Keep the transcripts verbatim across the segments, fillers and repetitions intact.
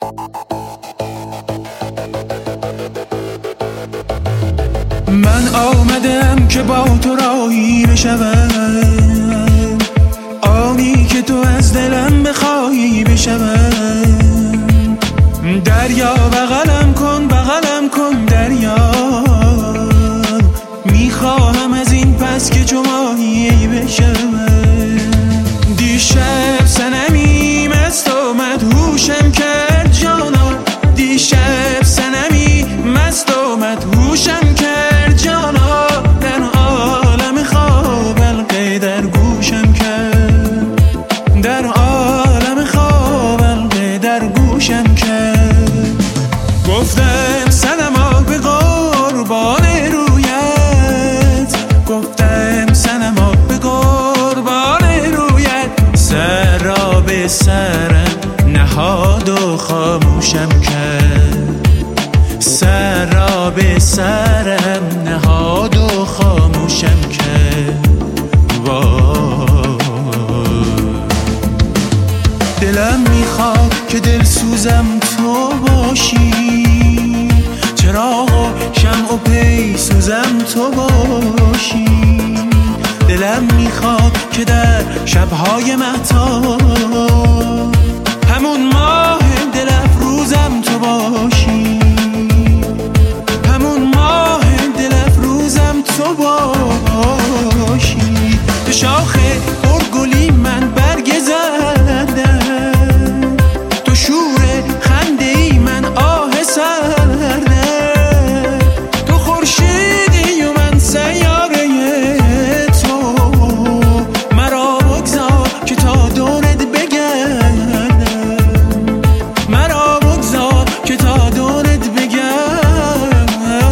من آمدم که با تو راهی بشوم، آنی که تو از دلم بخواهی بشوم. دریا بغلم کن بغلم کن دریا، میخواهم از این پس که چو ماهی بشوم. دیشب صنمی مست و مدهوشم کرد جانا، دیشب صنمی مست و مدهوشم کرد جانا. در عالم خواب حلقه در گوشم کرد، در عالم خواب حلقه در گوشم کرد. گفتم صنما به قربان رویت، گفتم صنما به قربان رویت. سر را به سرم نهاد و خاموشم کرد، سر را به سرم نهاد و خاموشم کرد. دلم میخواد که دل سوزم تو باشی، چراغ و شمع و پی سوزم تو باشی. دلم میخواد که در شبهای مهتاب همون ماه دل افروزم تو باشی، همون ماه دل افروزم تو باشی. تو شاخ پرگلی من برگ زدم، تو شور خنده ای من آه سردم. تو خورشیدی و من سیاره تو، مرا بگذار که تا دورت بگردم، مرا بگذار که تا دورت بگردم.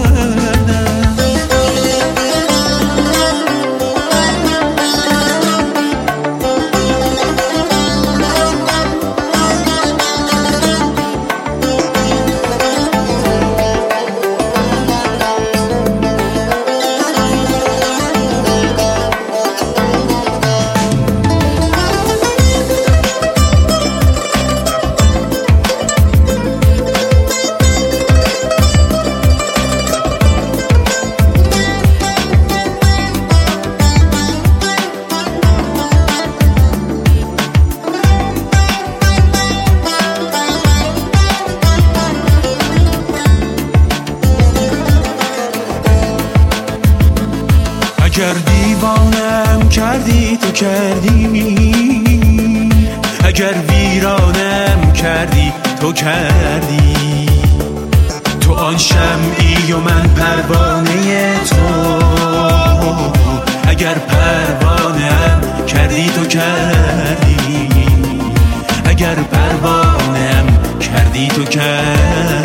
اگر دیوانم کردی تو کردی، اگر ویرانم کردی تو کردی. تو آن شمعی و من پروانه تو، اگر پروانه‌ام کردی تو کردی، اگر پروانه‌ام کردی تو کردی.